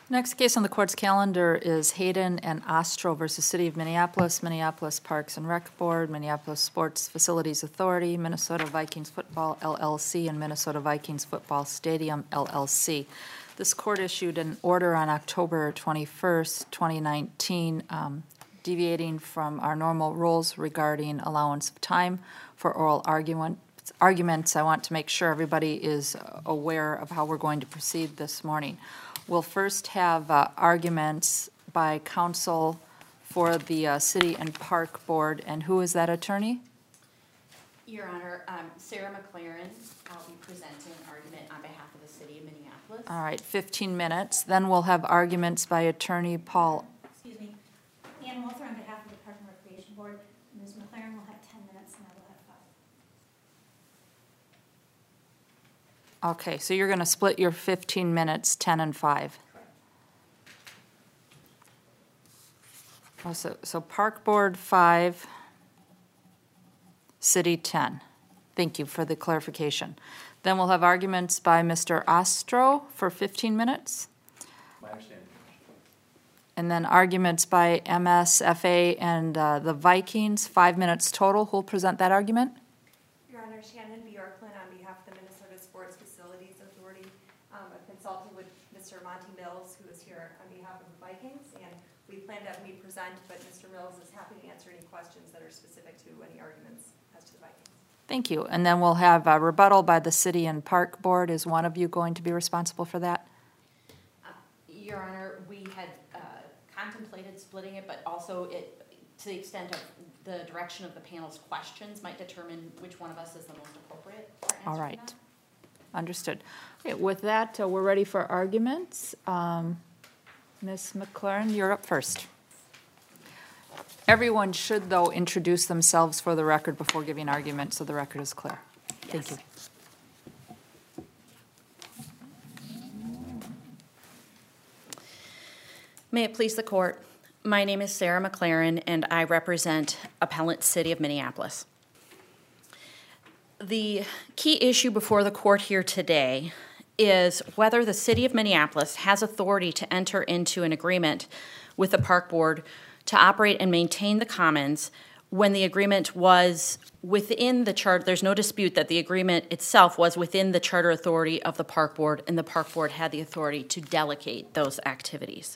Next case on the court's calendar is Hayden and Ostro versus City of Minneapolis, Minneapolis Parks and Rec Board, Minneapolis Sports Facilities Authority, Minnesota Vikings Football LLC, and Minnesota Vikings Football Stadium LLC. This court issued an order on October 21st, 2019, deviating from our normal rules regarding allowance of time for oral arguments. I want to make sure everybody is aware of how we're going to proceed this morning. We'll first have arguments by counsel for the City and Park Board. And who is that attorney? Your Honor, Sarah McLaren. I'll be presenting an argument on behalf of the City of Minneapolis. All right, 15 minutes. Then we'll have arguments by Attorney Paul. Excuse me. Ann Walther on behalf of the Park and Recreation Board. Ms. McLaren will have 10 minutes and I will have 5. Okay, so you're going to split your 15 minutes, 10 and 5. Oh, so Park Board 5, City 10. Thank you for the clarification. Then we'll have arguments by Mr. Ostro for 15 minutes. My understanding. And then arguments by MSFA and the Vikings, 5 minutes total. Who'll present that argument? Your Honor, Shannon Bjorklund on behalf of the Minnesota Sports Facilities Authority. I've consulted with Mr. Monty Mills, who is here on behalf of the Vikings, and we plan to have me present, but Mr. Mills is happy to answer any questions that are specific to any arguments as to the Vikings. Thank you. And then we'll have a rebuttal by the City and Park Board. Is one of you going to be responsible for that? Your Honor, we had contemplated splitting it, but also to the extent of the direction of the panel's questions might determine which one of us is the most appropriate for answering All right. that. Understood. Okay, with that, we're ready for arguments. Ms. McLaren, you're up first. Everyone should, though, introduce themselves for the record before giving argument so the record is clear. Thank you. May it please the Court, my name is Sarah McLaren and I represent Appellant City of Minneapolis. The key issue before the Court here today is whether the City of Minneapolis has authority to enter into an agreement with the Park Board to operate and maintain the commons when the agreement was within the charter. There's no dispute that the agreement itself was within the charter authority of the Park Board, and the Park Board had the authority to delegate those activities.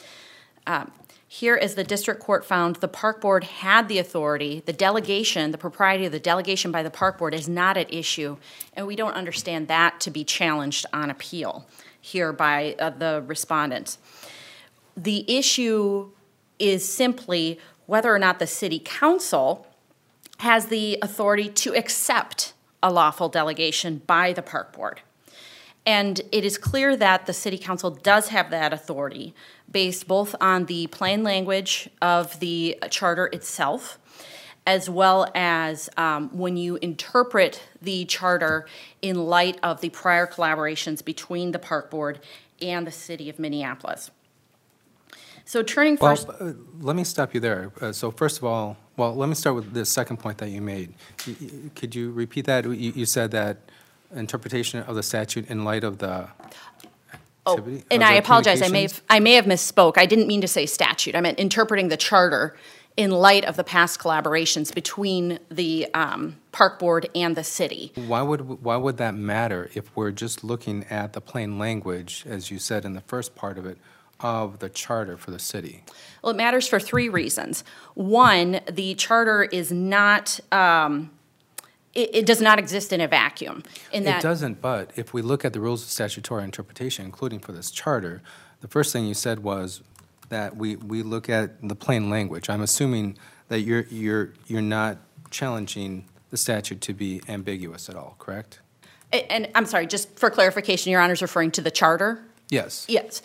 Here, as the District Court found, the Park Board had the authority. The delegation, the propriety of the delegation by the Park Board is not at issue, and we don't understand that to be challenged on appeal here by the respondents. The issue is simply whether or not the City Council has the authority to accept a lawful delegation by the Park Board. And it is clear that the City Council does have that authority based both on the plain language of the charter itself, as well as when you interpret the charter in light of the prior collaborations between the Park Board and the City of Minneapolis. So turning first... Well, let me stop you there. So first of all, let me start with the second point that you made. Could you repeat that? You said that interpretation of the statute in light of the activity? And I apologize. I may have misspoke. I didn't mean to say statute. I meant interpreting the charter in light of the past collaborations between the Park Board and the city. Why would that matter if we're just looking at the plain language, as you said in the first part of it, of the charter for the city? Well, it matters for three reasons. One, the charter is not... It does not exist in a vacuum. It doesn't, but if we look at the rules of statutory interpretation, including for this charter, the first thing you said was that we look at the plain language. I'm assuming that you're not challenging the statute to be ambiguous at all, correct? And I'm sorry, just for clarification, Your Honor is referring to the charter? Yes. Yes.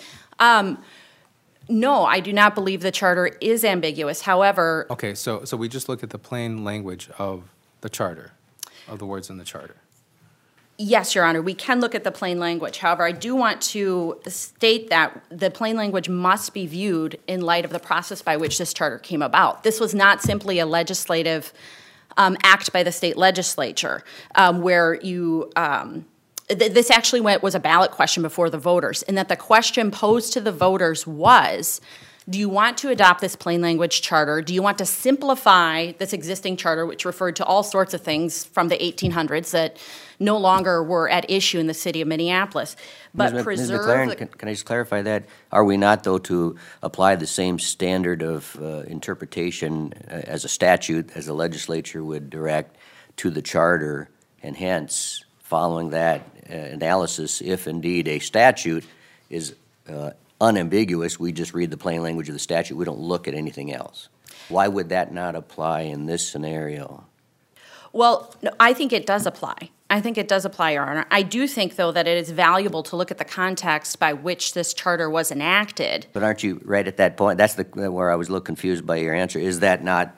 No, I do not believe the charter is ambiguous. However... Okay, so we just look at the plain language of the charter, of the words in the charter. Yes, Your Honor, we can look at the plain language. However, I do want to state that the plain language must be viewed in light of the process by which this charter came about. This was not simply a legislative act by the state legislature where you this actually was a ballot question before the voters, and that the question posed to the voters was, do you want to adopt this plain language charter? Do you want to simplify this existing charter, which referred to all sorts of things from the 1800s that no longer were at issue in the city of Minneapolis, but Ms. preserve McLaren, the- can I just clarify that? Are we not, though, to apply the same standard of interpretation as a statute, as the legislature would direct, to the charter, and hence, following that analysis, if indeed a statute is unambiguous, we just read the plain language of the statute, we don't look at anything else? Why would that not apply in this scenario? Well, no, I think it does apply. I think it does apply, Your Honor. I do think, though, that it is valuable to look at the context by which this charter was enacted. But aren't you right at that point? That's where I was a little confused by your answer. Is that not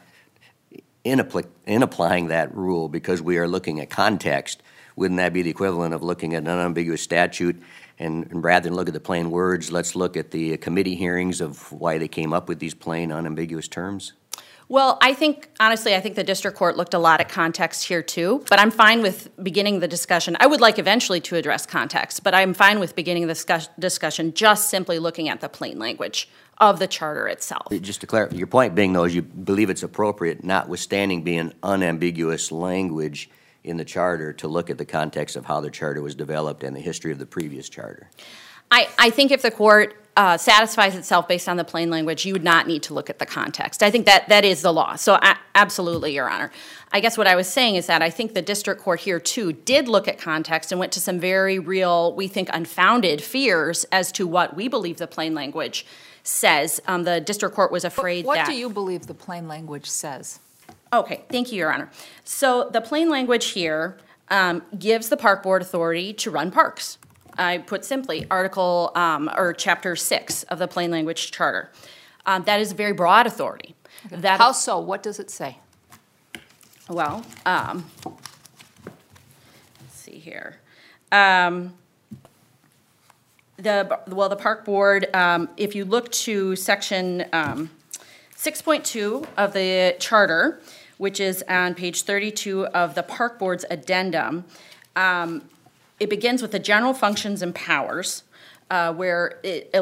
in applying that rule, because we are looking at context, wouldn't that be the equivalent of looking at an unambiguous statute, and rather than look at the plain words, let's look at the committee hearings of why they came up with these plain, unambiguous terms? Well, honestly, I think the district court looked a lot at context here too, but I'm fine with beginning the discussion. I would like eventually to address context, but I'm fine with beginning the discussion just simply looking at the plain language of the charter itself. Just to clarify, your point being, though, is you believe it's appropriate, notwithstanding being unambiguous language in the charter, to look at the context of how the charter was developed and the history of the previous charter. I think if the court satisfies itself based on the plain language, you would not need to look at the context. I think that is the law. So absolutely, Your Honor. I guess what I was saying is that I think the district court here, too, did look at context and went to some very real, we think, unfounded fears as to what we believe the plain language says. The district court was afraid What that... do you believe the plain language says? Okay, thank you, Your Honor. So the plain language here gives the park board authority to run parks. I put simply, Chapter 6 of the plain language charter. That is a very broad authority. That, How so? What does it say? well, let's see here. The park board, if you look to section 6.2 of the charter, which is on page 32 of the park board's addendum, it begins with the general functions and powers, where it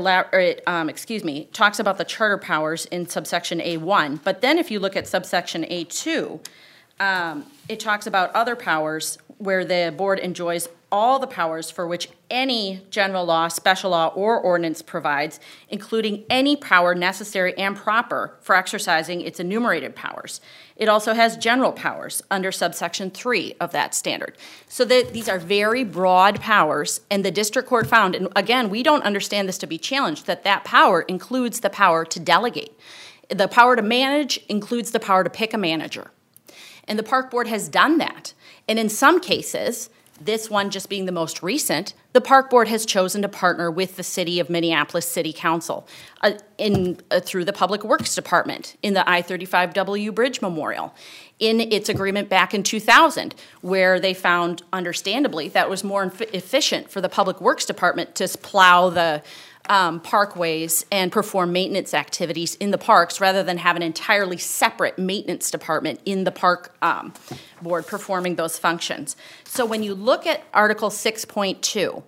talks about the charter powers in subsection A1. But then if you look at subsection A2, it talks about other powers where the board enjoys all the powers for which any general law, special law, or ordinance provides, including any power necessary and proper for exercising its enumerated powers. It also has general powers under subsection 3 of that standard. So these are very broad powers, and the district court found, and again, we don't understand this to be challenged, that power includes the power to delegate. The power to manage includes the power to pick a manager. And the park board has done that. And in some cases, this one just being the most recent, the park board has chosen to partner with the city of Minneapolis City Council through the Public Works Department in the I-35W Bridge Memorial, in its agreement back in 2000, where they found, understandably, that it was more efficient for the Public Works Department to plow the parkways and perform maintenance activities in the parks rather than have an entirely separate maintenance department in the park board performing those functions. So when you look at Article 6.2,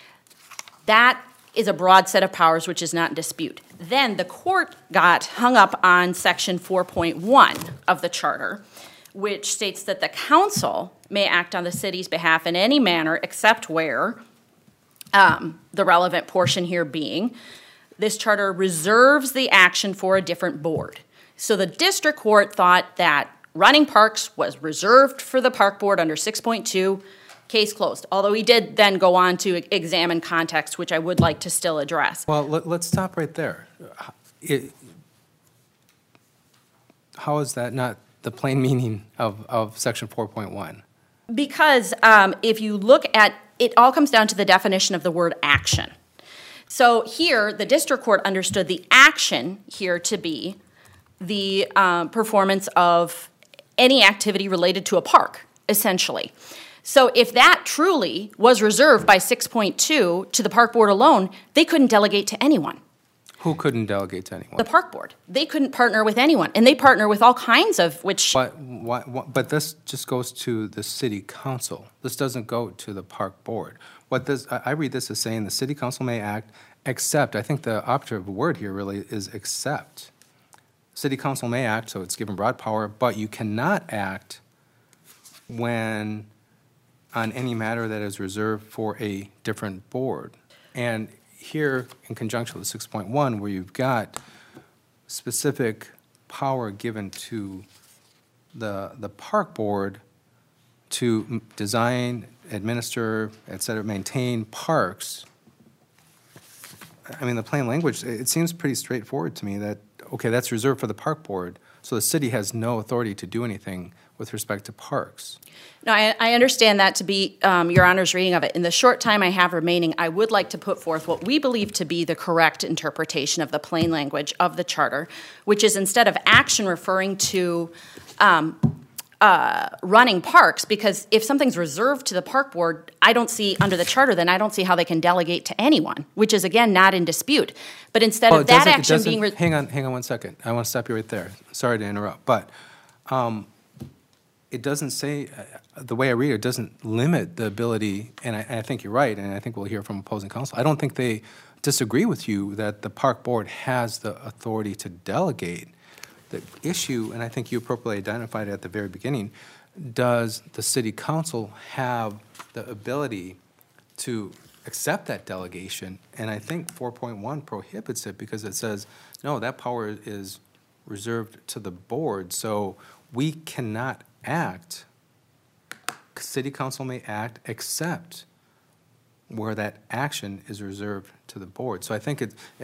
that is a broad set of powers which is not in dispute. Then the court got hung up on Section 4.1 of the charter, which states that the council may act on the city's behalf in any manner except where the relevant portion here being, this charter reserves the action for a different board. So the district court thought that running parks was reserved for the park board under 6.2, case closed. Although he did then go on to examine context, which I would like to still address. Well, let's stop right there. How is that not the plain meaning of Section 4.1? Because if you look at, it all comes down to the definition of the word action. So here, the district court understood the action here to be the performance of any activity related to a park, essentially. So if that truly was reserved by 6.2 to the park board alone, they couldn't delegate to anyone. Who couldn't delegate to anyone? The park board. They couldn't partner with anyone, and they partner with all kinds of, which, But this just goes to the city council. This doesn't go to the park board. I read this as saying the city council may act except, I think the operative word here really is except. City council may act, so it's given broad power, but you cannot act when on any matter that is reserved for a different board. And here, in conjunction with 6.1, where you've got specific power given to the park board to design, administer, et cetera, maintain parks, I mean, the plain language, it seems pretty straightforward to me that, okay, that's reserved for the park board, so the city has no authority to do anything with respect to parks. no, I understand that to be Your Honor's reading of it. In the short time I have remaining, I would like to put forth what we believe to be the correct interpretation of the plain language of the charter, which is instead of action referring to running parks, because if something's reserved to the park board, I don't see, under the charter, then I don't see how they can delegate to anyone, which is, again, not in dispute. But instead of that action being... Hang on 1 second. I want to stop you right there. Sorry to interrupt, but it doesn't say, the way I read it, doesn't limit the ability, and I think you're right, and I think we'll hear from opposing counsel. I don't think they disagree with you that the park board has the authority to delegate. The issue, and I think you appropriately identified it at the very beginning, does the city council have the ability to accept that delegation? And I think 4.1 prohibits it because it says, no, that power is reserved to the board, so we cannot act. City council may act except where that action is reserved to the board. So I think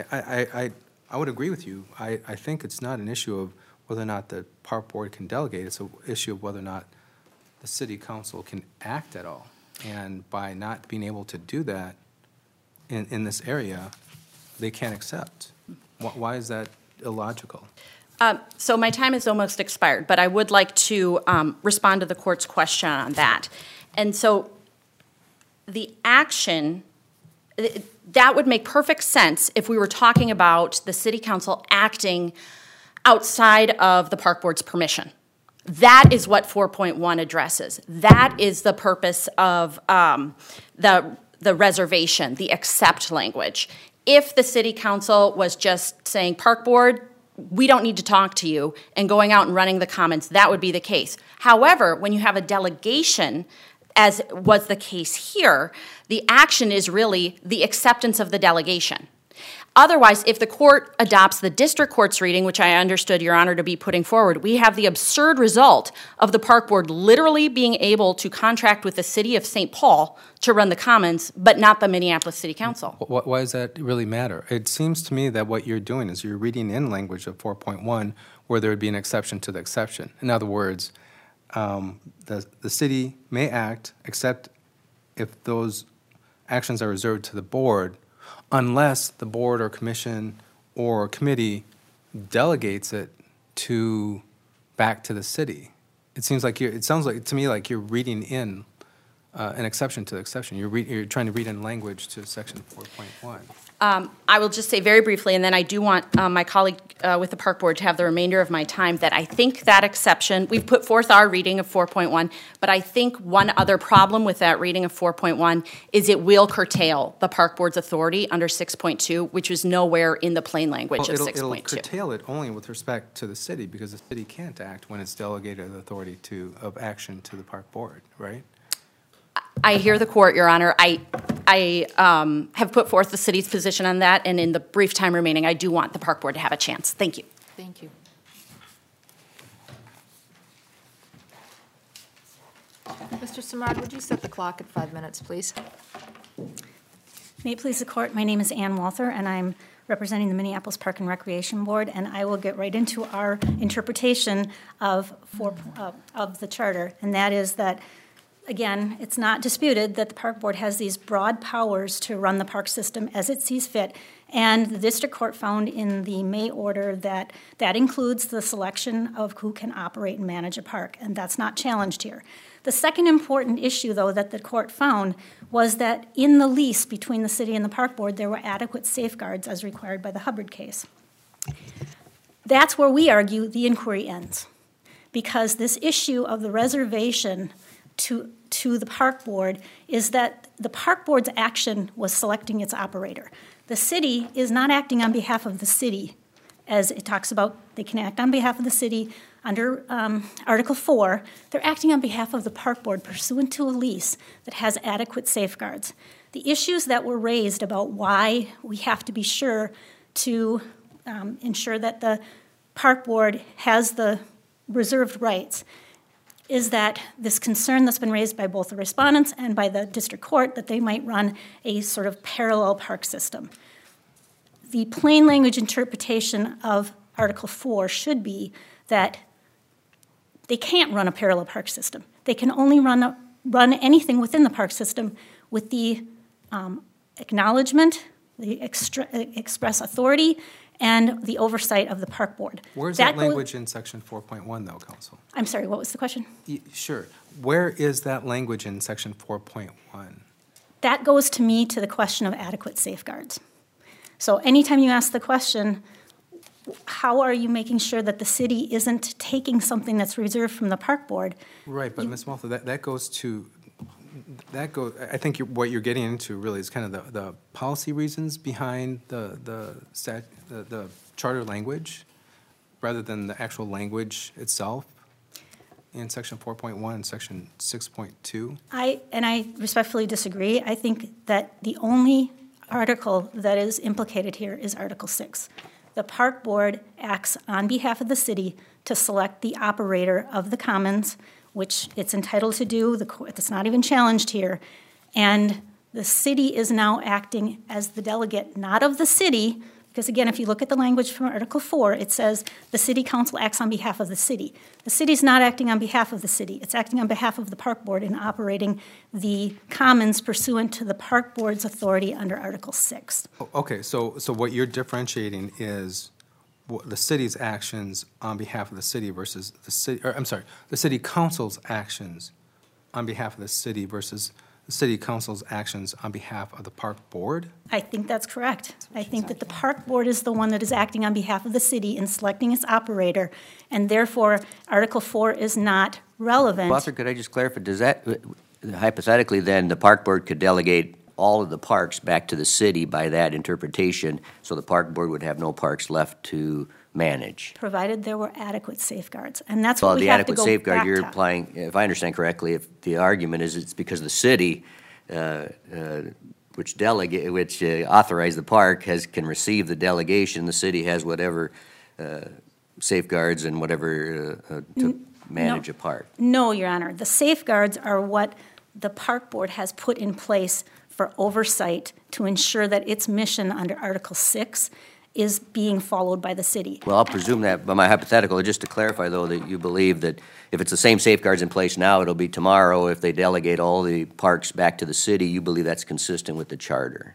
I would agree with you. I think it's not an issue of whether or not the park board can delegate. It's an issue of whether or not the city council can act at all. And by not being able to do that in this area, they can't accept. Why is that illogical? So my time is almost expired, but I would like to respond to the court's question on that. And so the action, that would make perfect sense if we were talking about the city council acting outside of the park board's permission. That is what 4.1 addresses. That is the purpose of the reservation, the accept language. If the city council was just saying, park board, we don't need to talk to you, and going out and running the comments, that would be the case. However, when you have a delegation, as was the case here, the action is really the acceptance of the delegation. Otherwise, if the court adopts the district court's reading, which I understood Your Honor to be putting forward, we have the absurd result of the park board literally being able to contract with the city of St. Paul to run the commons, but not the Minneapolis City Council. Why does that really matter? It seems to me that what you're doing is you're reading in language of 4.1 where there would be an exception to the exception. In other words, the city may act except if those actions are reserved to the board, unless the board or commission or committee delegates it back to the city. It sounds like to me like you're reading in an exception to the exception. You're trying to read in language to section 4.1. I will just say very briefly, and then I do want my colleague with the park board to have the remainder of my time, that I think that exception, we've put forth our reading of 4.1, but I think one other problem with that reading of 4.1 is it will curtail the park board's authority under 6.2, which is nowhere in the plain language of 6.2. It'll curtail it only with respect to the city, because the city can't act when it's delegated the authority of action to the park board, right? I hear the court, Your Honor. I have put forth the city's position on that, and in the brief time remaining, I do want the park board to have a chance. Thank you. Thank you. Mr. Samad, would you set the clock at 5 minutes, please? May it please the court, my name is Ann Walther, and I'm representing the Minneapolis Park and Recreation Board, and I will get right into our interpretation of the charter, and that is that, again, it's not disputed that the park board has these broad powers to run the park system as it sees fit, And the district court found in the May order that that includes the selection of who can operate and manage a park, and that's not challenged here. The second important issue, though, that the court found was that in the lease between the city and the park board, there were adequate safeguards as required by the Hubbard case. That's where we argue the inquiry ends, because this issue of the reservation to the park board is that the park board's action was selecting its operator. The city is not acting on behalf of the city, as it talks about they can act on behalf of the city under Article 4. They're acting on behalf of the park board pursuant to a lease that has adequate safeguards. The issues that were raised about why we have to be sure to ensure that the park board has the reserved rights is that this concern that's been raised by both the respondents and by the district court that they might run a sort of parallel park system. The plain language interpretation of Article 4 should be that they can't run a parallel park system. They can only run anything within the park system with the acknowledgement, the express authority, and the oversight of the park board. Where's that language in section 4.1 though, Council? I'm sorry, what was the question? Sure. Where is that language in section 4.1? That goes to me to the question of adequate safeguards. So anytime you ask the question, how are you making sure that the city isn't taking something that's reserved from the park board? Right, but Ms. Malta, that goes to, I think what you're getting into really is kind of the policy reasons behind the charter language rather than the actual language itself in section 4.1 and section 6.2. I respectfully disagree. I think that the only article that is implicated here is Article 6. The park board acts on behalf of the city to select the operator of the commons, which it's entitled to do. It's not even challenged here. And the city is now acting as the delegate, not of the city, because again, if you look at the language from Article 4, it says the city council acts on behalf of the city. The city's not acting on behalf of the city. It's acting on behalf of the park board in operating the commons pursuant to the park board's authority under Article 6. Okay, so what you're differentiating is the city's actions on behalf of the city versus the city, or I'm sorry, the city council's actions on behalf of the city versus the city council's actions on behalf of the park board? I think that's correct. I think that the park board is the one that is acting on behalf of the city in selecting its operator, and therefore Article 4 is not relevant. Walter, could I just clarify, does that, hypothetically then, the park board could delegate all of the parks back to the city by that interpretation, so the park board would have no parks left to manage? Provided there were adequate safeguards, and that's what we have to go back to. Well, the adequate safeguard you're applying, if I understand correctly, if the argument is it's because the city, which authorized the park, can receive the delegation, the city has whatever safeguards and whatever to manage a park. No, Your Honor. The safeguards are what the park board has put in place for oversight to ensure that its mission under Article 6 is being followed by the city. Well, I'll presume that, but my hypothetical, just to clarify, though, that you believe that if it's the same safeguards in place now, it'll be tomorrow if they delegate all the parks back to the city, you believe that's consistent with the charter?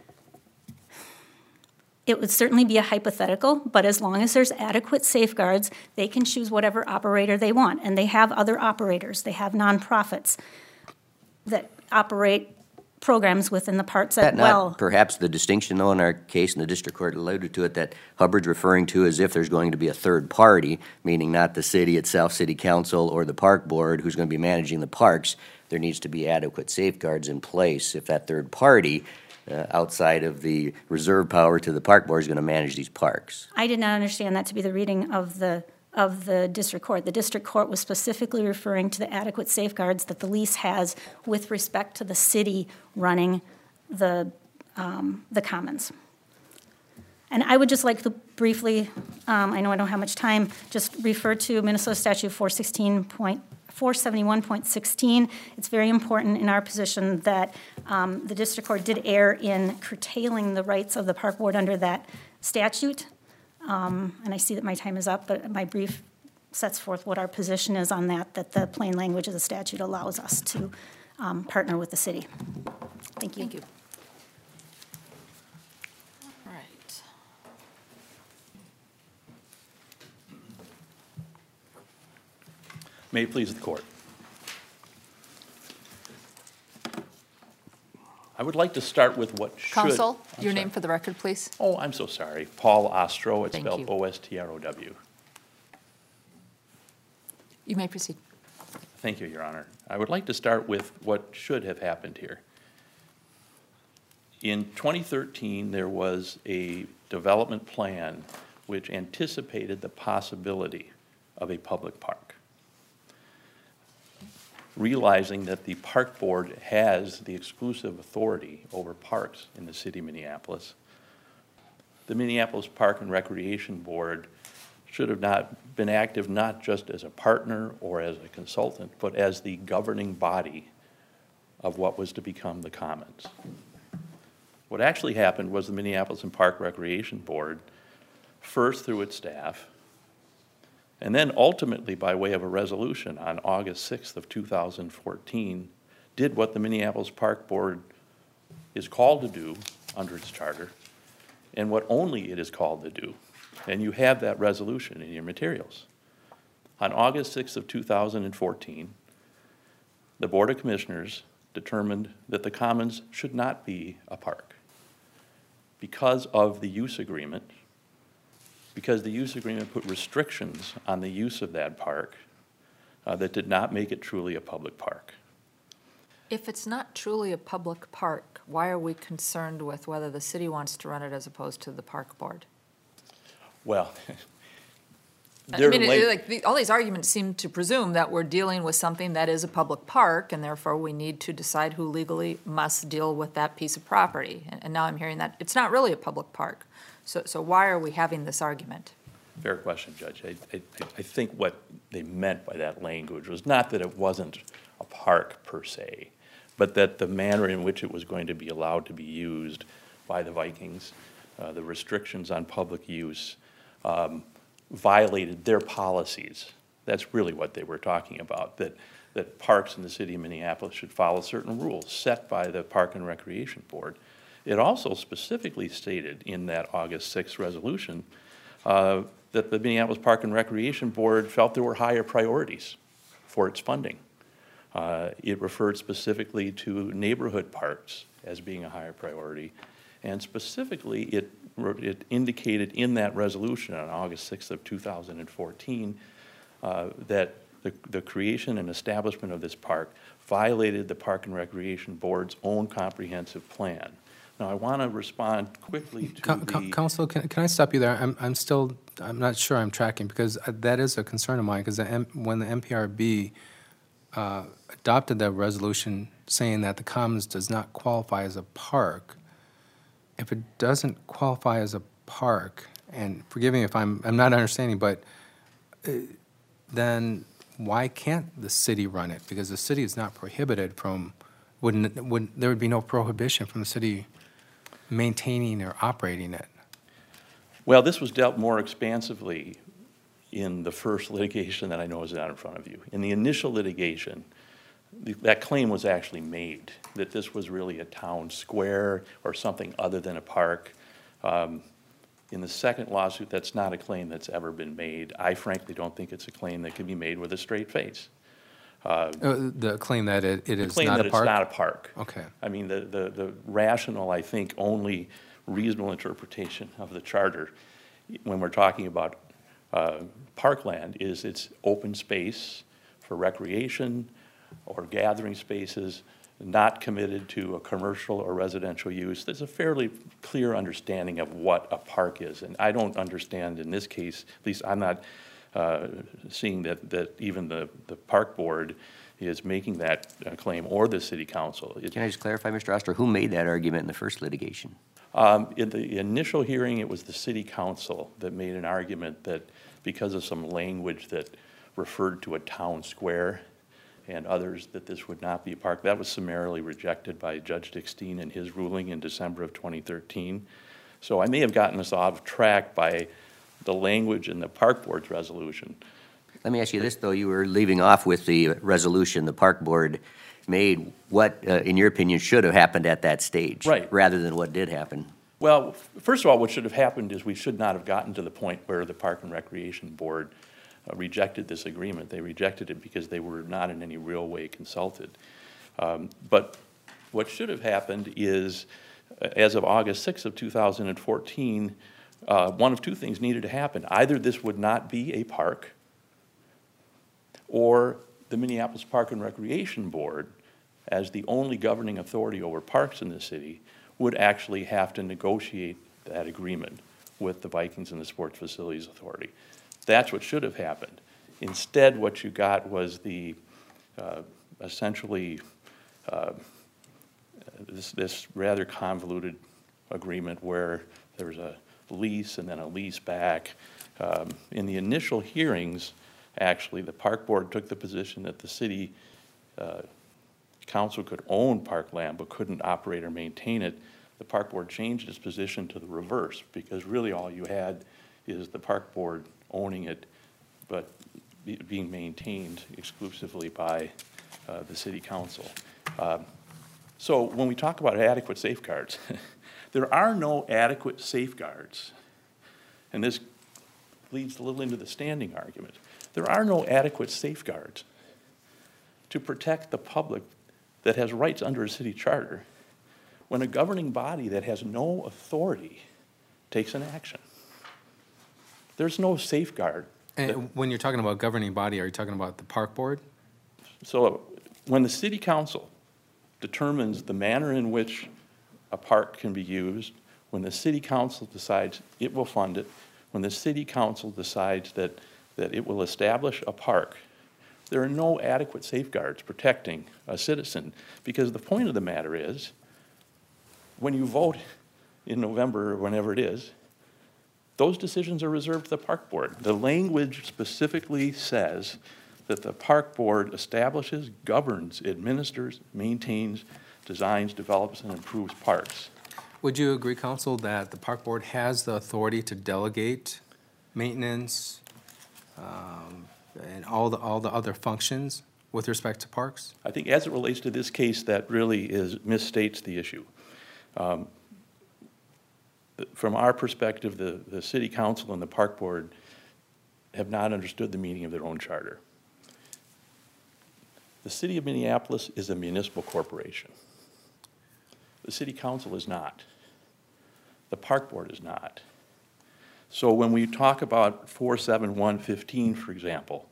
It would certainly be a hypothetical, but as long as there's adequate safeguards, they can choose whatever operator they want. And they have other operators. They have nonprofits that operate programs within the parks as well. Not perhaps the distinction, though, in our case, and the district court alluded to it, that Hubbard's referring to as if there's going to be a third party, meaning not the city itself, city council, or the park board who's going to be managing the parks. There needs to be adequate safeguards in place if that third party, outside of the reserve power to the park board, is going to manage these parks. I did not understand that to be the reading of the district court. The district court was specifically referring to the adequate safeguards that the lease has with respect to the city running the commons. And I would just like to briefly, I know I don't have much time, just refer to Minnesota Statute 471.16. It's very important in our position that the district court did err in curtailing the rights of the park board under that statute. And I see that my time is up, but my brief sets forth what our position is on that the plain language of the statute allows us to partner with the city. Thank you. Thank you. All right. May it please the court. I would like to start with what should... Counsel, I'm your sorry. name for the record, please. Oh, I'm so sorry. Paul Ostro. It's Thank spelled you. O-S-T-R-O-W. You may proceed. Thank you, Your Honor. I would like to start with what should have happened here. In 2013, there was a development plan which anticipated the possibility of a public park. Realizing that the park board has the exclusive authority over parks in the city of Minneapolis, the Minneapolis Park and Recreation Board should have not been active not just as a partner or as a consultant, but as the governing body of what was to become the Commons. What actually happened was the Minneapolis and Park Recreation Board, first through its staff, and then ultimately by way of a resolution on August 6th of 2014, did what the Minneapolis Park Board is called to do under its charter, and what only it is called to do. And you have that resolution in your materials. On August 6th of 2014, the Board of Commissioners determined that the Commons should not be a park because of the use agreement, because the use agreement put restrictions on the use of that park that did not make it truly a public park. If it's not truly a public park, why are we concerned with whether the city wants to run it as opposed to the park board? Well, I mean, all these arguments seem to presume that we're dealing with something that is a public park, and therefore we need to decide who legally must deal with that piece of property. And now I'm hearing that it's not really a public park. So why are we having this argument? Fair question, Judge. I think what they meant by that language was not that it wasn't a park per se, but that the manner in which it was going to be allowed to be used by the Vikings, the restrictions on public use, violated their policies. That's really what they were talking about, that parks in the city of Minneapolis should follow certain rules set by the Park and Recreation Board. It also specifically stated in that August 6th resolution that the Minneapolis Park and Recreation Board felt there were higher priorities for its funding. It referred specifically to neighborhood parks as being a higher priority, and specifically it indicated in that resolution on August 6th of 2014 that the creation and establishment of this park violated the Park and Recreation Board's own comprehensive plan. Now, I want to respond quickly to Counsel, can I stop you there? I'm not sure I'm tracking, because that is a concern of mine, because when the MPRB adopted that resolution saying that the Commons does not qualify as a park, if it doesn't qualify as a park, and forgive me if I'm not understanding, but then why can't the city run it? Because the city is not prohibited from, there would be no prohibition from the city maintaining or operating it. Well, this was dealt more expansively in the first litigation that I know is not in front of you. In the initial litigation, that claim was actually made, that this was really a town square or something other than a park. In the second lawsuit, that's not a claim that's ever been made. I frankly don't think it's a claim that can be made with a straight face. The claim that it is claim not that a park? it's not a park. Okay. I mean, the rational, I think, only reasonable interpretation of the charter when we're talking about parkland is it's open space for recreation or gathering spaces, not committed to a commercial or residential use. There's a fairly clear understanding of what a park is, and I don't understand in this case, at least I'm not seeing that even the park board is making that claim, or the city council. Can I just clarify, Mr. Oster, who made that argument in the first litigation? In the initial hearing, it was the city council that made an argument that because of some language that referred to a town square and others, that this would not be a park. That was summarily rejected by Judge Dickstein in his ruling in December of 2013. So I may have gotten us off track by the language in the park board's resolution. Let me ask you this, though. You were leaving off with the resolution the park board made. What, in your opinion, should have happened at that stage, right, rather than what did happen? Well, first of all, what should have happened is we should not have gotten to the point where the Park and Recreation Board rejected this agreement. They rejected it because they were not in any real way consulted. But what should have happened is, as of August 6th of 2014, one of two things needed to happen. Either this would not be a park, or the Minneapolis Park and Recreation Board, as the only governing authority over parks in the city, would actually have to negotiate that agreement with the Vikings and the Sports Facilities Authority. That's what should have happened. Instead, what you got was the essentially this rather convoluted agreement where there was a lease and then a lease back. In the initial hearings, actually, the park board took the position that the city council could own parkland but couldn't operate or maintain it. The park board changed its position to the reverse, because really all you had is the park board owning it but being maintained exclusively by the city council. So when we talk about adequate safeguards, there are no adequate safeguards, and this leads a little into the standing argument. There are no adequate safeguards to protect the public that has rights under a city charter when a governing body that has no authority takes an action. There's no safeguard. And when you're talking about governing body, are you talking about the park board? So when the city council determines the manner in which a park can be used, when the city council decides it will fund it, when the city council decides that it will establish a park, there are no adequate safeguards protecting a citizen, because the point of the matter is, when you vote in November or whenever it is, those decisions are reserved to the park board. The language specifically says that the park board establishes, governs, administers, maintains, designs, develops, and improves parks. Would you agree, council, that the park board has the authority to delegate maintenance and all the other functions with respect to parks? I think as it relates to this case, that really misstates the issue. From our perspective, the city council and the park board have not understood the meaning of their own charter. The city of Minneapolis is a municipal corporation. The city council is not. The park board is not. So when we talk about 47115, for example,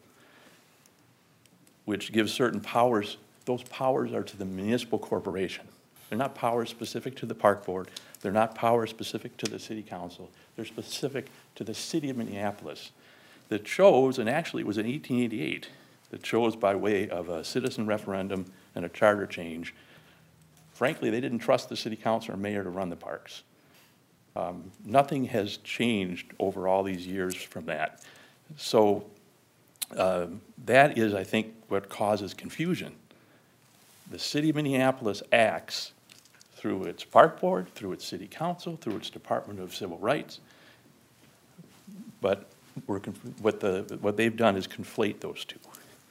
which gives certain powers, those powers are to the municipal corporation. They're not powers specific to the park board. They're not powers specific to the city council. They're specific to the city of Minneapolis that chose, and actually it was in 1888, that chose by way of a citizen referendum and a charter change. Frankly, they didn't trust the city council or mayor to run the parks. Nothing has changed over all these years from that. So that is, I think, what causes confusion. The city of Minneapolis acts through its park board, through its city council, through its Department of Civil Rights, but what they've done is conflate those two.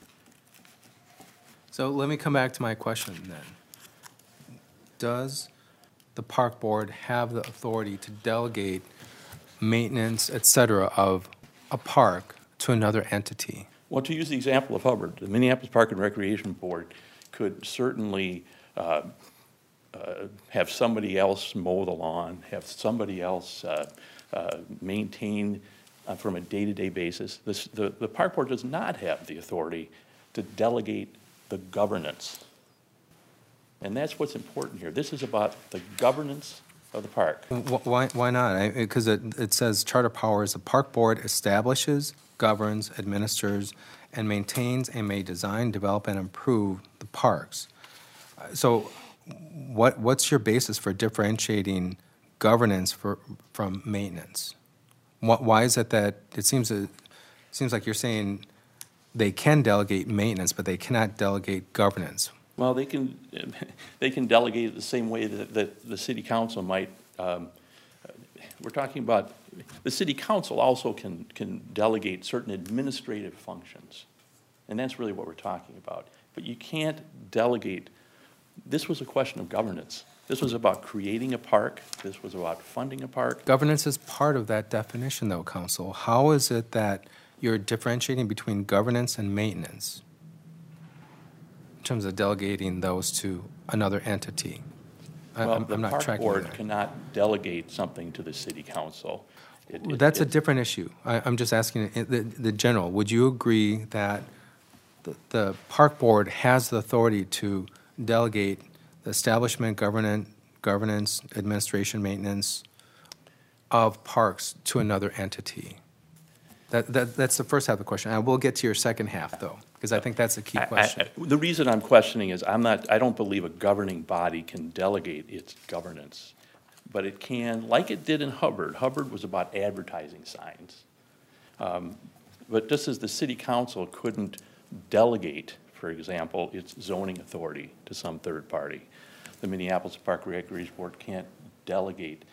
So let me come back to my question then. Does the park board have the authority to delegate maintenance, et cetera, of a park to another entity? Well, to use the example of Hubbard, the Minneapolis Park and Recreation Board could certainly have somebody else mow the lawn, have somebody else maintain from a day-to-day basis. The park board does not have the authority to delegate the governance. And that's what's important here. This is about the governance of the park. Why not? Because it says charter powers, the park board establishes, governs, administers, and maintains and may design, develop, and improve the parks. So what's your basis for differentiating governance from maintenance? Why is it that it seems like you're saying they can delegate maintenance, but they cannot delegate governance? Well, they can delegate it the same way that the city council might. We're talking about the city council also can delegate certain administrative functions, and that's really what we're talking about. But you can't delegate. This was a question of governance. This was about creating a park. This was about funding a park. Governance is part of that definition, though, council. How is it that you're differentiating between governance and maintenance in terms of delegating those to another entity. Well, the I'm not park tracking board there. cannot delegate something to the city council. Well, that's a different issue. I'm just asking the general. Would you agree that the park board has the authority to delegate the establishment, governance, administration, maintenance of parks to another entity? That's the first half of the question. I will get to your second half, though, because I think that's a key question. The reason I'm questioning is I don't believe a governing body can delegate its governance. But it can, like it did in Hubbard. Hubbard was about advertising signs. But just as the city council couldn't delegate, for example, its zoning authority to some third party, the Minneapolis Park Recreation Board can't delegate,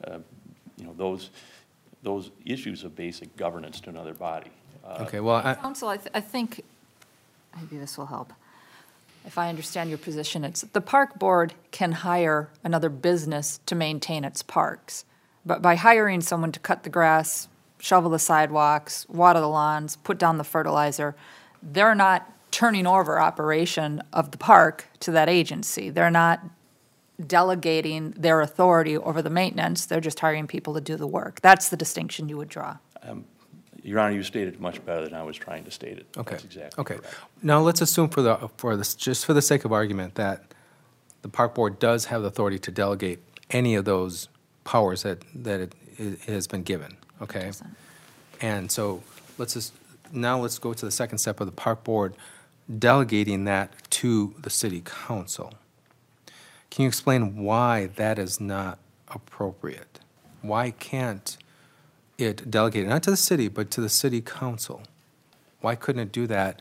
those issues of basic governance to another body. Okay, well, Council, I think, maybe this will help. If I understand your position, it's the park board can hire another business to maintain its parks. But by hiring someone to cut the grass, shovel the sidewalks, water the lawns, put down the fertilizer, they're not turning over operation of the park to that agency. They're not delegating their authority over the maintenance. They're just hiring people to do the work. That's the distinction you would draw. Your Honor, you stated it much better than I was trying to state it. okay. That's exactly Okay. correct. Now, let's assume just for the sake of argument that the park board does have the authority to delegate any of those powers that it has been given, okay? And so now let's go to the second step of the park board delegating that to the city council. Can you explain why that is not appropriate? Why can't it delegate, not to the city, but to the city council? Why couldn't it do that?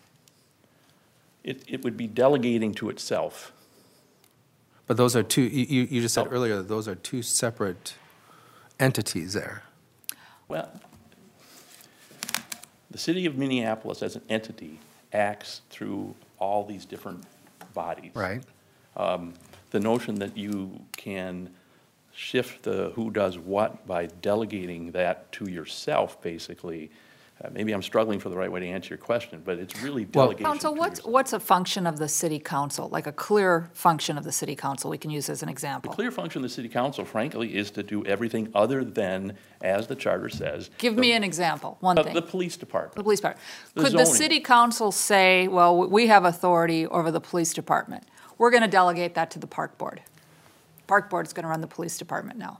It would be delegating to itself. But those are two, you just said earlier that those are two separate entities there. Well, the city of Minneapolis as an entity acts through all these different bodies. Right. The notion that you can shift the who does what by delegating that to yourself, basically, maybe I'm struggling for the right way to answer your question, but it's really delegation. Council, to yourself. what's a function of the city council, like a clear function of the city council we can use as an The example? clear function of the city council, frankly, is to do everything other than, as the charter says. Give me an example, one thing. The police department. The police department. The Could the zoning. city council say, well, we have authority over the police department. We're going to delegate that to the park board. Park board's going to run the police department now.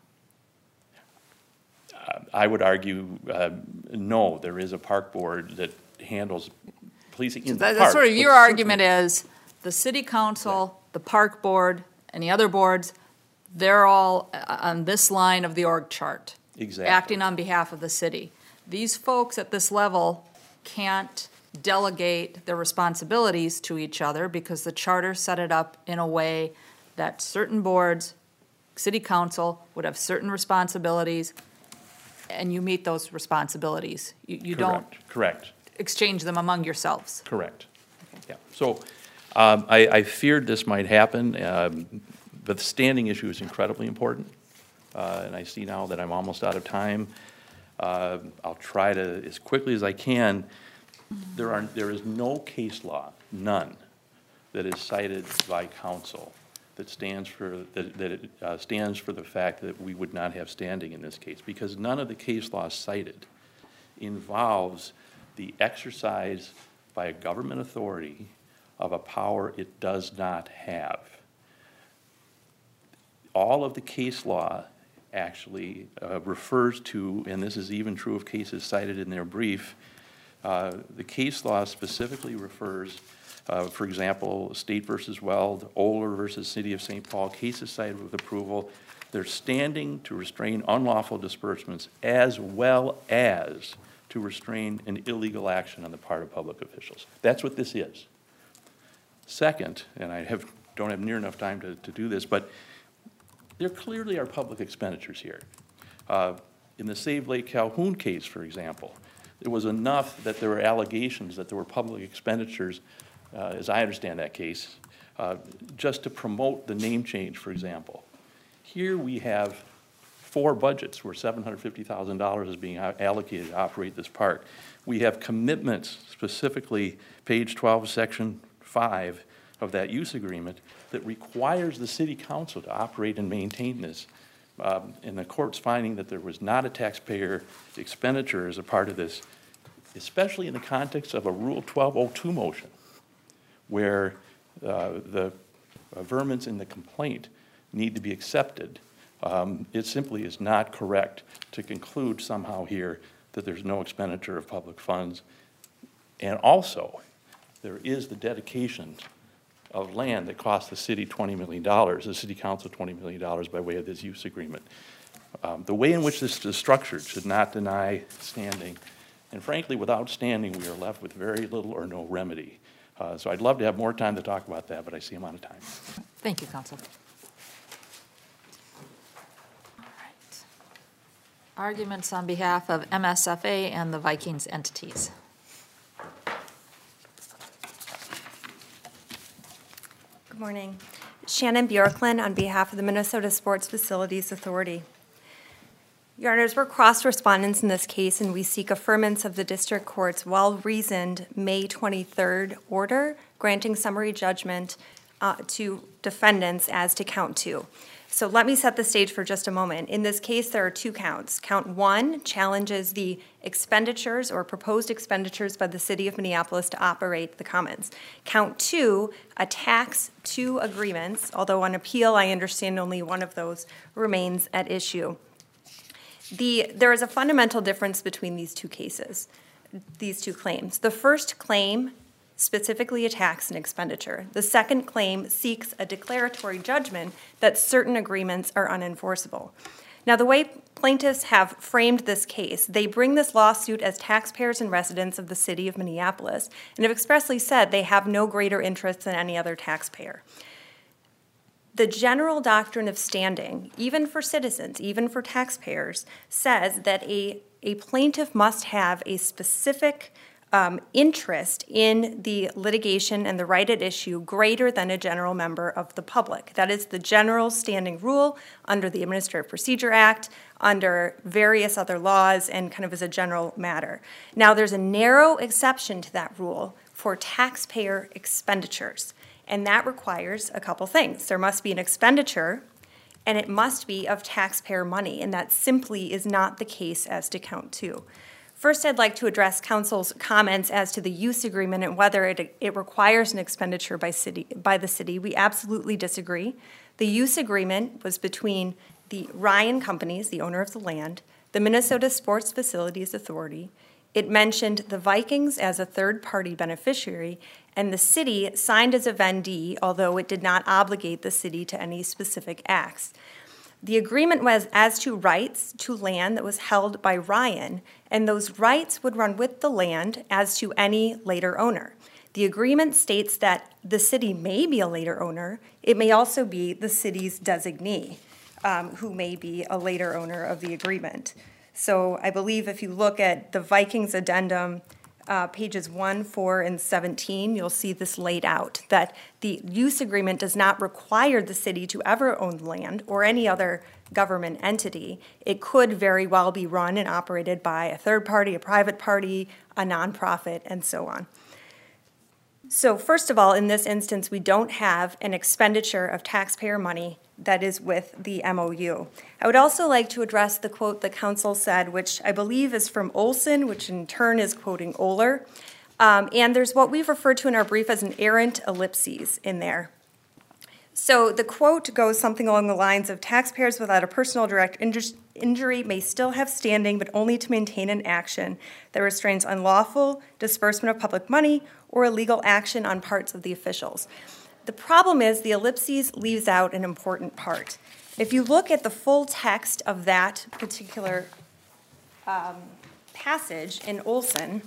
I would argue, no, there is a park board that handles policing in the parks. That's sort of but your certainly- argument is, the city council, the park board, any other boards, they're all on this line of the org chart. Exactly. Acting on behalf of the city. These folks at this level can't delegate their responsibilities to each other because the charter set it up in a way that certain boards, city council, would have certain responsibilities, and you meet those responsibilities. You don't Correct. exchange them among yourselves. Correct. Yeah. So I feared this might happen, but the standing issue is incredibly important. And I see now that I'm almost out of time. I'll try to, as quickly as I can. There is no case law, none, that is cited by council that stands for the fact that we would not have standing in this case, because none of the case law cited involves the exercise by a government authority of a power it does not have. All of the case law actually refers to, and this is even true of cases cited in their brief, the case law specifically refers, for example, State versus Weld, Oler versus City of St. Paul, cases cited with approval. They're standing to restrain unlawful disbursements as well as to restrain an illegal action on the part of public officials. That's what this is. Second, and I don't have near enough time to do this, but there clearly are public expenditures here. In the Save Lake Calhoun case, for example, it was enough that there were allegations that there were public expenditures, as I understand that case, just to promote the name change, for example. Here we have 4 budgets where $750,000 is being allocated to operate this park. We have commitments, specifically page 12, section 5 of that use agreement, that requires the city council to operate and maintain this. And the court's finding that there was not a taxpayer expenditure as a part of this, especially in the context of a Rule 1202 motion, where the vermins in the complaint need to be accepted. It simply is not correct to conclude somehow here that there's no expenditure of public funds. And also, there is the dedication of land that cost the city $20 million, the city council $20 million by way of this use agreement. The way in which this is structured should not deny standing. And frankly, without standing, we are left with very little or no remedy. So I'd love to have more time to talk about that, but I see I'm out of time. Thank you, Counsel. All right. Arguments on behalf of MSFA and the Vikings entities. Good morning. Shannon Bjorklund on behalf of the Minnesota Sports Facilities Authority. Your Honors, we're cross-respondents in this case, and we seek affirmance of the district court's well-reasoned May 23rd order granting summary judgment to defendants as to count 2. So let me set the stage for just a moment. In this case, there are 2 counts. Count 1 challenges the expenditures or proposed expenditures by the city of Minneapolis to operate the commons. Count 2 attacks 2 agreements, although on appeal, I understand only one of those remains at issue. There is a fundamental difference between these 2 cases, these 2 claims. The first claim specifically attacks an expenditure. The second claim seeks a declaratory judgment that certain agreements are unenforceable. Now, the way plaintiffs have framed this case, they bring this lawsuit as taxpayers and residents of the city of Minneapolis and have expressly said they have no greater interest than any other taxpayer. The general doctrine of standing, even for citizens, even for taxpayers, says that a plaintiff must have a specific interest in the litigation and the right at issue greater than a general member of the public. That is the general standing rule under the Administrative Procedure Act, under various other laws, and kind of as a general matter. Now, there's a narrow exception to that rule for taxpayer expenditures. And that requires a couple things. There must be an expenditure, and it must be of taxpayer money, and that simply is not the case as to count 2. First, I'd like to address counsel's comments as to the use agreement and whether it requires an expenditure by the city. We absolutely disagree. The use agreement was between the Ryan Companies, the owner of the land, the Minnesota Sports Facilities Authority. It mentioned the Vikings as a third-party beneficiary, and the city signed as a vendee, although it did not obligate the city to any specific acts. The agreement was as to rights to land that was held by Ryan, and those rights would run with the land as to any later owner. The agreement states that the city may be a later owner. It may also be the city's designee, who may be a later owner of the agreement. So I believe if you look at the Vikings addendum, pages 1, 4, and 17, you'll see this laid out, that the use agreement does not require the city to ever own land or any other government entity. It could very well be run and operated by a third party, a private party, a nonprofit, and so on. So first of all, in this instance, we don't have an expenditure of taxpayer money that is with the MOU. I would also like to address the quote the council said, which I believe is from Olson, which in turn is quoting Oler. And there's what we've referred to in our brief as an errant ellipses in there. So the quote goes something along the lines of, taxpayers without a personal direct injury may still have standing, but only to maintain an action that restrains unlawful disbursement of public money or illegal action on parts of the officials. The problem is the ellipses leaves out an important part. If you look at the full text of that particular passage in Olson,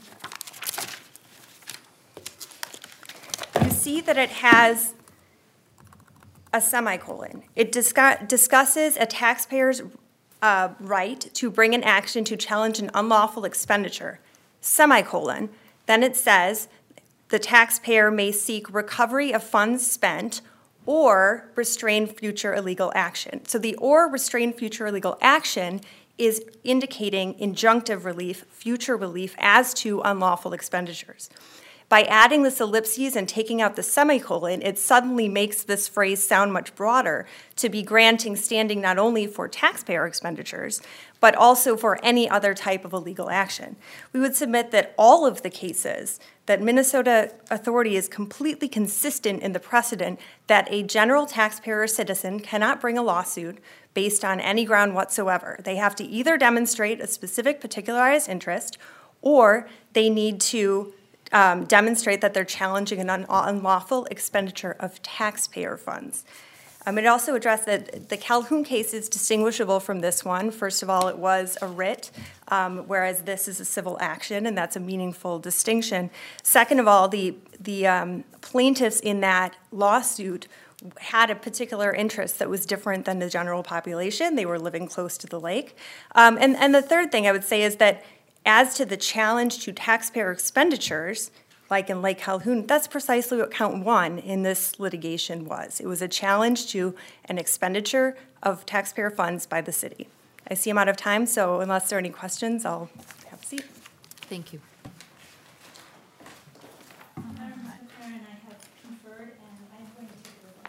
you see that it has a semicolon. It discusses a taxpayer's right to bring an action to challenge an unlawful expenditure, semicolon. Then it says the taxpayer may seek recovery of funds spent or restrain future illegal action. So the or restrain future illegal action is indicating injunctive relief, future relief as to unlawful expenditures. By adding this ellipses and taking out the semicolon, it suddenly makes this phrase sound much broader to be granting standing not only for taxpayer expenditures, but also for any other type of illegal action. We would submit that all of the cases that Minnesota authority is completely consistent in the precedent that a general taxpayer or citizen cannot bring a lawsuit based on any ground whatsoever. They have to either demonstrate a specific particularized interest, or they need to demonstrate that they're challenging an unlawful expenditure of taxpayer funds. It also addressed that the Calhoun case is distinguishable from this one. First of all, it was a writ, whereas this is a civil action, and that's a meaningful distinction. Second of all, the plaintiffs in that lawsuit had a particular interest that was different than the general population. They were living close to the lake. And the third thing I would say is that as to the challenge to taxpayer expenditures, like in Lake Calhoun, that's precisely what count one in this litigation was. It was a challenge to an expenditure of taxpayer funds by the city. I see I'm out of time, so unless there are any questions, I'll have a seat. Thank you. Madam Secretary and I have conferred, and I'm going to take over.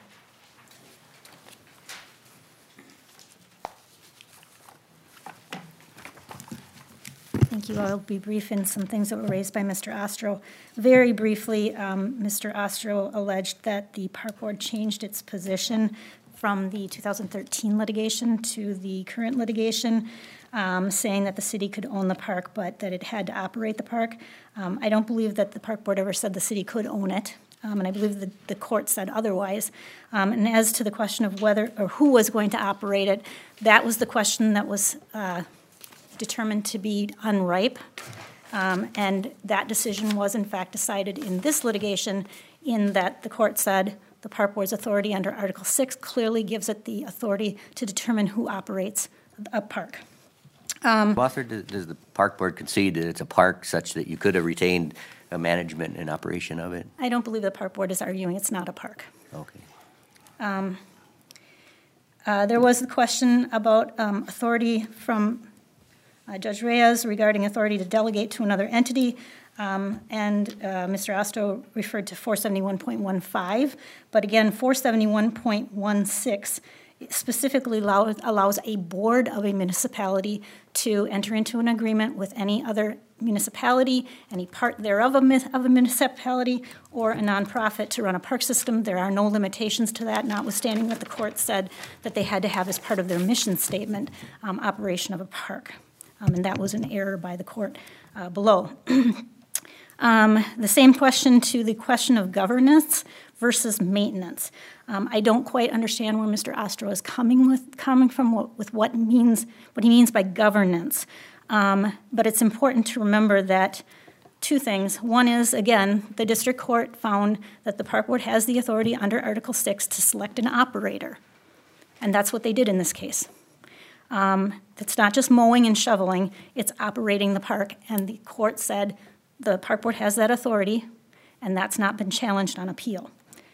Thank you. I'll be brief in some things that were raised by Mr. Ostro. Very briefly, Mr. Ostro alleged that the Park Board changed its position from the 2013 litigation to the current litigation, saying that the city could own the park, but that it had to operate the park. I don't believe that the Park Board ever said the city could own it, and I believe that the court said otherwise. And as to the question of whether or who was going to operate it, that was the question that was determined to be unripe, and that decision was in fact decided in this litigation in that the court said the Park Board's authority under Article 6 clearly gives it the authority to determine who operates a park. Author, does the Park Board concede that it's a park such that you could have retained a management and operation of it? I don't believe the Park Board is arguing it's not a park. Okay. There was the question about authority from Judge Reyes regarding authority to delegate to another entity, and Mr. Ostro referred to 471.15, but again, 471.16 specifically allows a board of a municipality to enter into an agreement with any other municipality, any part thereof of a municipality, or a nonprofit to run a park system. There are no limitations to that, notwithstanding that the court said that they had to have as part of their mission statement operation of a park. And that was an error by the court below. The same question to the question of governance versus maintenance. I don't quite understand where Mr. Ostro is coming from with what he means by governance. But it's important to remember that two things. One is, again, the district court found that the Park Board has the authority under Article 6 to select an operator. And that's what they did in this case. It's not just mowing and shoveling, it's operating the park. And the court said the Park Board has that authority, and that's not been challenged on appeal.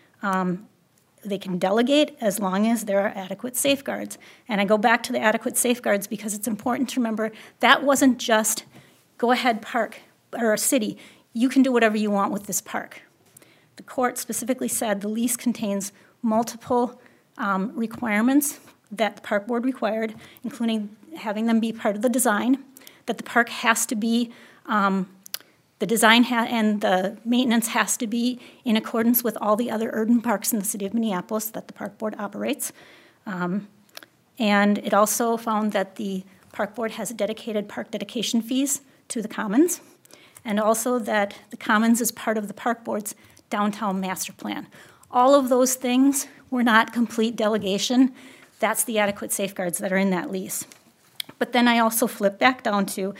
They can delegate as long as there are adequate safeguards. And I go back to the adequate safeguards because it's important to remember that wasn't just go ahead park or a city, you can do whatever you want with this park. The court specifically said the lease contains multiple requirements that the Park Board required, including having them be part of the design, that the park has to be, the design and the maintenance has to be in accordance with all the other urban parks in the city of Minneapolis that the Park Board operates. And it also found that the Park Board has dedicated park dedication fees to the Commons, and also that the Commons is part of the Park Board's downtown master plan. All of those things were not complete delegation. That's the adequate safeguards that are in that lease. But then I also flip back down to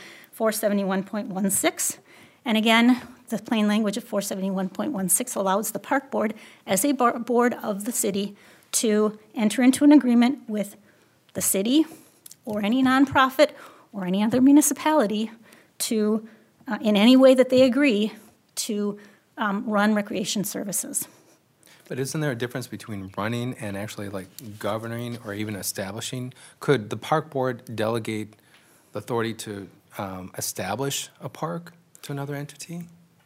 471.16. And again, the plain language of 471.16 allows the Park Board, as a board of the city, to enter into an agreement with the city or any nonprofit or any other municipality to, in any way that they agree, to run recreation services. But isn't there a difference between running and actually like governing or even establishing? Could the park board delegate the authority to establish a park to another entity?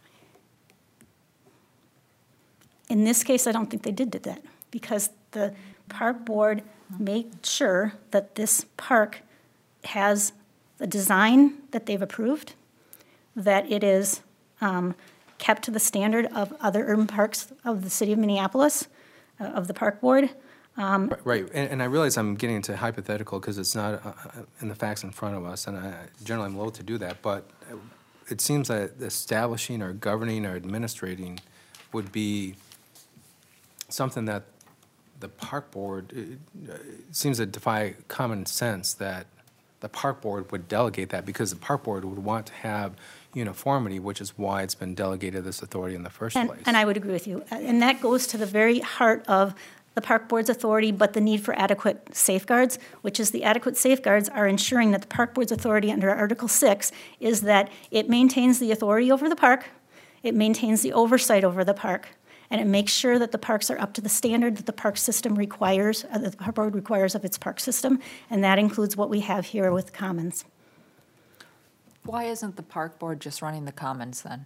In this case, I don't think they did that, because the park board made sure that this park has the design that they've approved, that it is kept to the standard of other urban parks of the city of Minneapolis, of the park board. Right, and I realize I'm getting into hypothetical because it's not in the facts in front of us, and generally I'm loath to do that, but it seems that establishing or governing or administrating would be something that the park board, it seems to defy common sense that the park board would delegate that, because the park board would want to have uniformity, which is why it's been delegated this authority in the first place. And I would agree with you. And that goes to the very heart of the park board's authority, but the need for adequate safeguards, which is the adequate safeguards are ensuring that the park board's authority under Article 6 is that it maintains the authority over the park, it maintains the oversight over the park, and it makes sure that the parks are up to the standard that the park system requires, that the park board requires of its park system, and that includes what we have here with Commons. Why isn't the park board just running the commons then?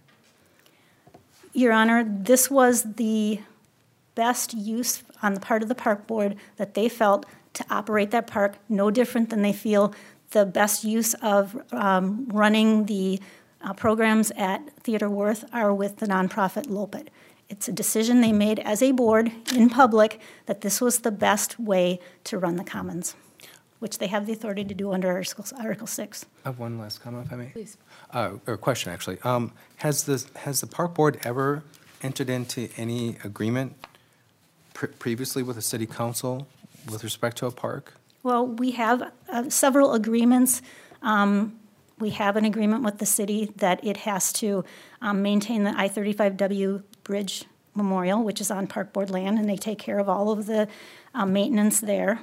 Your Honor, this was the best use on the part of the park board that they felt to operate that park, no different than they feel the best use of running the programs at Theodore Wirth are with the nonprofit Lopet. It's a decision they made as a board in public that this was the best way to run the commons, which they have the authority to do under Article 6. I have one last comment, if I may. Please. Or question, actually. Has the park board ever entered into any agreement previously with the city council with respect to a park? Well, we have several agreements. We have an agreement with the city that it has to maintain the I-35W Bridge Memorial, which is on park board land, and they take care of all of the maintenance there.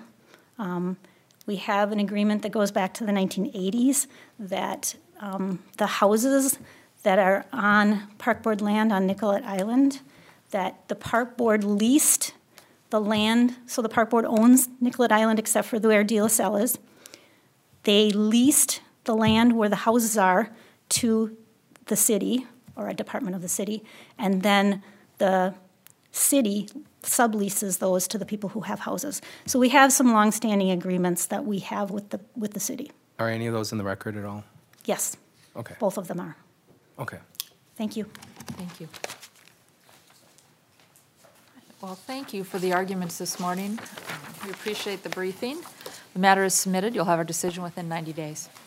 We have an agreement that goes back to the 1980s that the houses that are on park board land on Nicollet Island, that the park board leased the land, so the park board owns Nicollet Island except for where De La Salle is. They leased the land where the houses are to the city, or a department of the city, and then the city subleases those to the people who have houses. So we have some longstanding agreements that we have with the city. Are any of those in the record at all? Yes, Okay. both of them are. Okay. Thank you. Thank you. Well, thank you for the arguments this morning. We appreciate the briefing. The matter is submitted. You'll have our decision within 90 days.